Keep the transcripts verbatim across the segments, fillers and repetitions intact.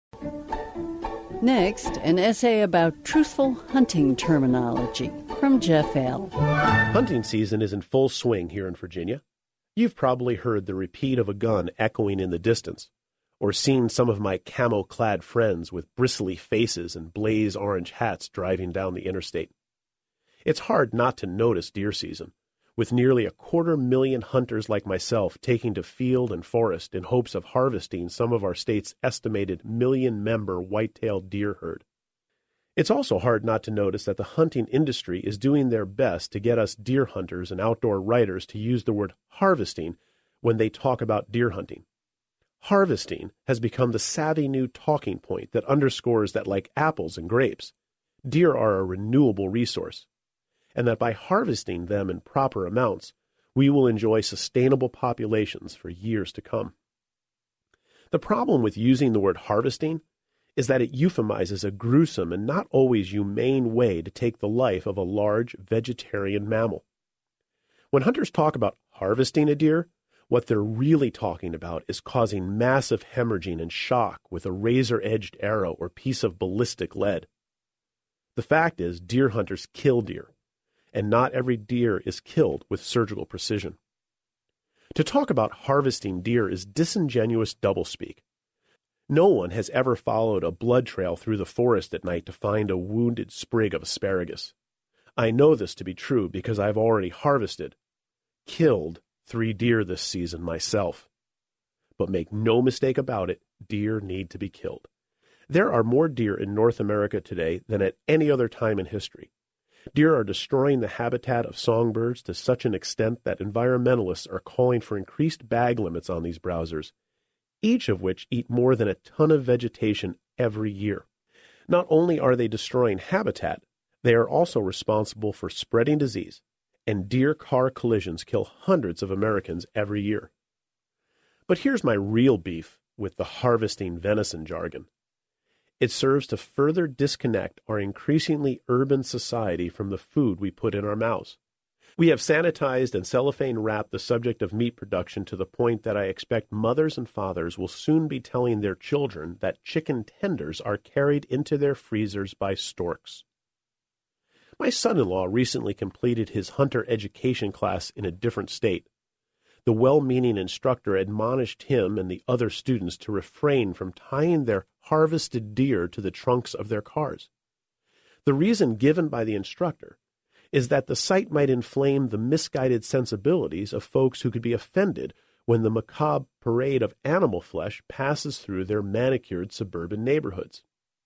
Next, an essay about truthful hunting terminology from Jeff L. Hunting season is in full swing here in Virginia. You've probably heard the repeat of a gun echoing in the distance, or seen some of my camo-clad friends with bristly faces and blaze orange hats driving down the interstate. It's hard not to notice deer season, with nearly a quarter million hunters like myself taking to field and forest in hopes of harvesting some of our state's estimated million-member white-tailed deer herd. It's also hard not to notice that the hunting industry is doing their best to get us deer hunters and outdoor writers to use the word harvesting when they talk about deer hunting. Harvesting has become the savvy new talking point that underscores that, like apples and grapes, deer are a renewable resource, and that by harvesting them in proper amounts, we will enjoy sustainable populations for years to come. The problem with using the word harvesting is that it euphemizes a gruesome and not always humane way to take the life of a large vegetarian mammal. When hunters talk about harvesting a deer, what they're really talking about is causing massive hemorrhaging and shock with a razor-edged arrow or piece of ballistic lead. The fact is, deer hunters kill deer, and not every deer is killed with surgical precision. To talk about harvesting deer is disingenuous doublespeak. No one has ever followed a blood trail through the forest at night to find a wounded sprig of asparagus. I know this to be true because I've already harvested, killed three deer this season myself. But make no mistake about it, deer need to be killed. There are more deer in North America today than at any other time in history. Deer are destroying the habitat of songbirds to such an extent that environmentalists are calling for increased bag limits on these browsers, each of which eat more than a ton of vegetation every year. Not only are they destroying habitat, they are also responsible for spreading disease, and deer car collisions kill hundreds of Americans every year. But here's my real beef with the harvesting venison jargon. It serves to further disconnect our increasingly urban society from the food we put in our mouths. We have sanitized and cellophane-wrapped the subject of meat production to the point that I expect mothers and fathers will soon be telling their children that chicken tenders are carried into their freezers by storks. My son-in-law recently completed his hunter education class in a different state. The well-meaning instructor admonished him and the other students to refrain from tying their harvested deer to the trunks of their cars. The reason given by the instructor is that the sight might inflame the misguided sensibilities of folks who could be offended when the macabre parade of animal flesh passes through their manicured suburban neighborhoods.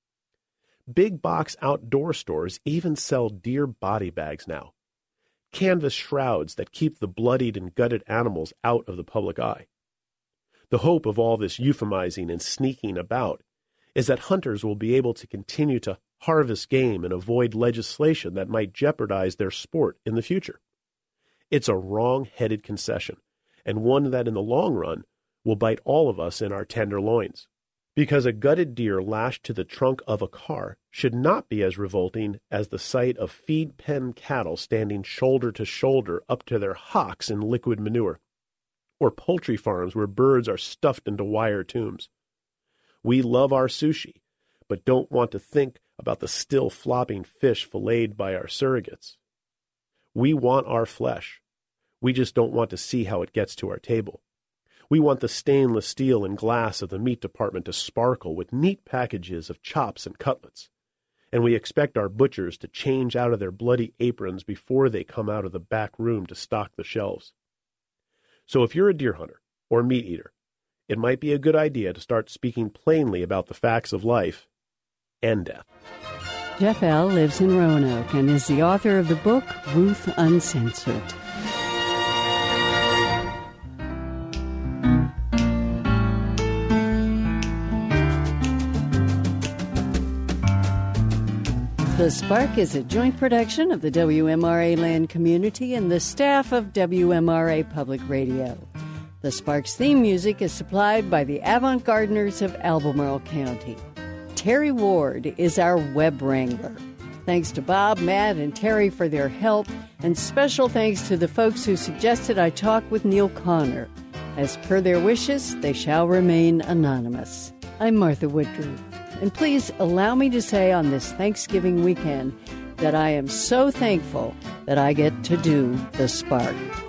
Big box outdoor stores even sell deer body bags now, canvas shrouds that keep the bloodied and gutted animals out of the public eye. The hope of all this euphemizing and sneaking about is that hunters will be able to continue to harvest game and avoid legislation that might jeopardize their sport in the future. It's a wrong-headed concession, and one that in the long run will bite all of us in our tender loins. Because a gutted deer lashed to the trunk of a car should not be as revolting as the sight of feed-pen cattle standing shoulder to shoulder up to their hocks in liquid manure, or poultry farms where birds are stuffed into wire tombs. We love our sushi, but don't want to think about the still flopping fish filleted by our surrogates. We want our flesh. We just don't want to see how it gets to our table. We want the stainless steel and glass of the meat department to sparkle with neat packages of chops and cutlets, and we expect our butchers to change out of their bloody aprons before they come out of the back room to stock the shelves. So if you're a deer hunter or meat eater, it might be a good idea to start speaking plainly about the facts of life and death. Jeff L. lives in Roanoke and is the author of the book Ruth Uncensored. The Spark is a joint production of the W M R A Land Community and the staff of W M R A Public Radio. The Spark's theme music is supplied by the Avant Gardeners of Albemarle County. Terry Ward is our web wrangler. Thanks to Bob, Matt, and Terry for their help, and special thanks to the folks who suggested I talk with Neil Connor. As per their wishes, they shall remain anonymous. I'm Martha Woodruff, and please allow me to say on this Thanksgiving weekend that I am so thankful that I get to do The Spark.